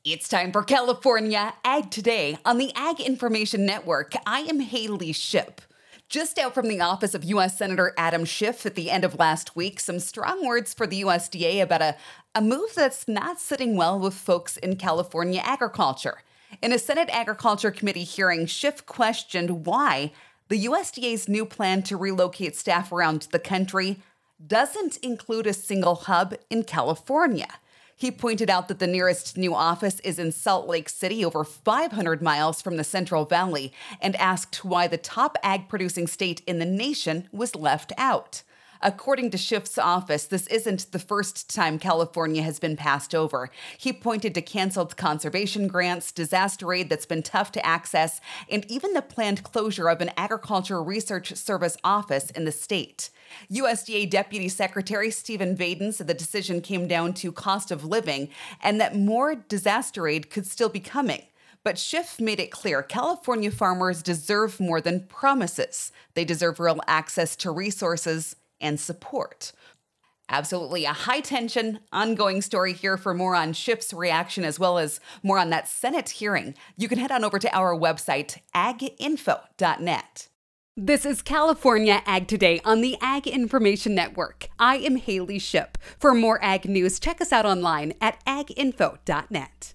It's time for California Ag Today on the Ag Information Network. I am Haley Shipp. Just out from the office of U.S. Senator Adam Schiff at the end of last week, some strong words for the USDA about a move that's not sitting well with folks in California agriculture. In a Senate Agriculture Committee hearing, Schiff questioned why the USDA's new plan to relocate staff around the country doesn't include a single hub in California. He pointed out that the nearest new office is in Salt Lake City, over 500 miles from the Central Valley, and asked why the top ag-producing state in the nation was left out. According to Schiff's office, this isn't the first time California has been passed over. He pointed to canceled conservation grants, disaster aid that's been tough to access, and even the planned closure of an Agriculture Research Service office in the state. USDA Deputy Secretary Stephen Vaden said the decision came down to cost of living and that more disaster aid could still be coming. But Schiff made it clear California farmers deserve more than promises. They deserve real access to resources and support. Absolutely a high-tension, ongoing story here. For more on Schiff's reaction as well as more on that Senate hearing, you can head on over to our website, aginfo.net. This is California Ag Today on the Ag Information Network. I am Haley Shipp. For more ag news, check us out online at aginfo.net.